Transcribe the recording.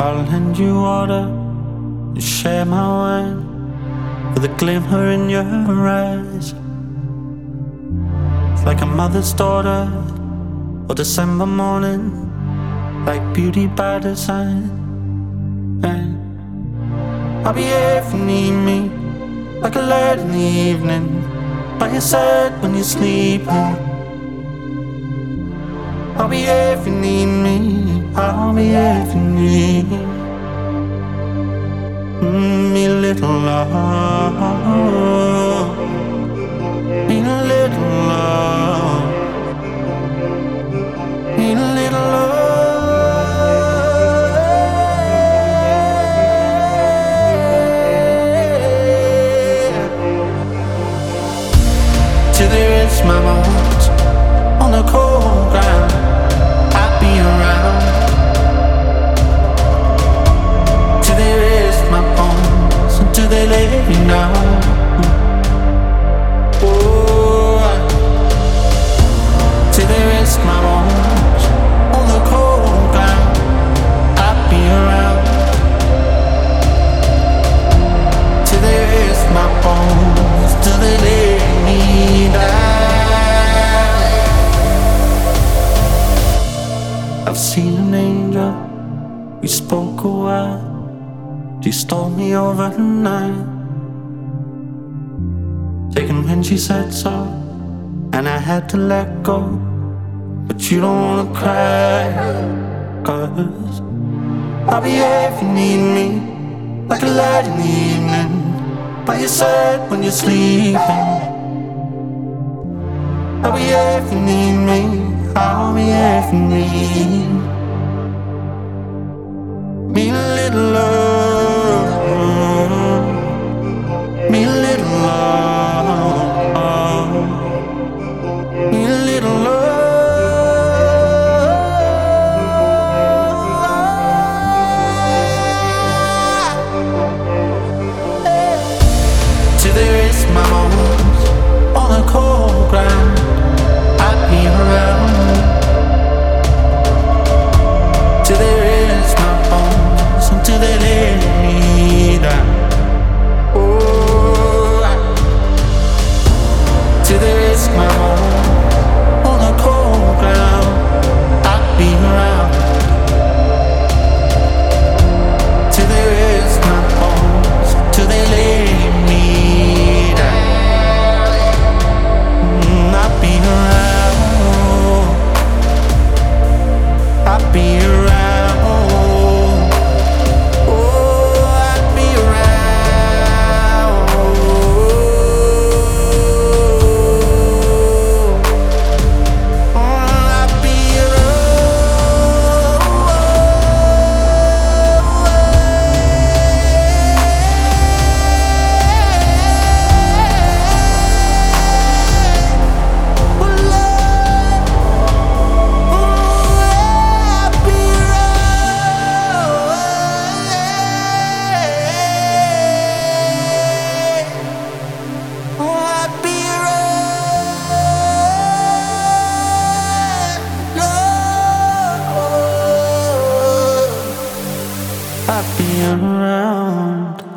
I'll lend you water and share my wine with a glimmer in your eyes. It's like a mother's daughter or December morning, like beauty by design. And I'll be here if you need me, like a light in the evening, by your side when you're sleeping. I'll be here if you need me, I'll be here if you need me. A little love, need a little love, need a little love. Till there is my moments on the cold ground, I'll be around. Till there is my bones until they lay me down. Oh, till there is my bones on the cold ground, I'll be around. Till there is my bones till they lay me down. I've seen an angel, we spoke a while. She stole me overnight, taken when she said so, and I had to let go. But you don't wanna cry, 'cause I'll be here if you need me, like a light in the evening, by your side when you're sleeping. I'll be here if you need me, I'll be here if you need me. A little love, me a little love, me a little love. Till there is my bones on the cold ground, I'll be around. Till there is my bones until they lay me down. Oh, till there is my home on the cold ground, I'll be around. Till there is my bones till they lay me down. I'll be around, I'll be around. I'll be around.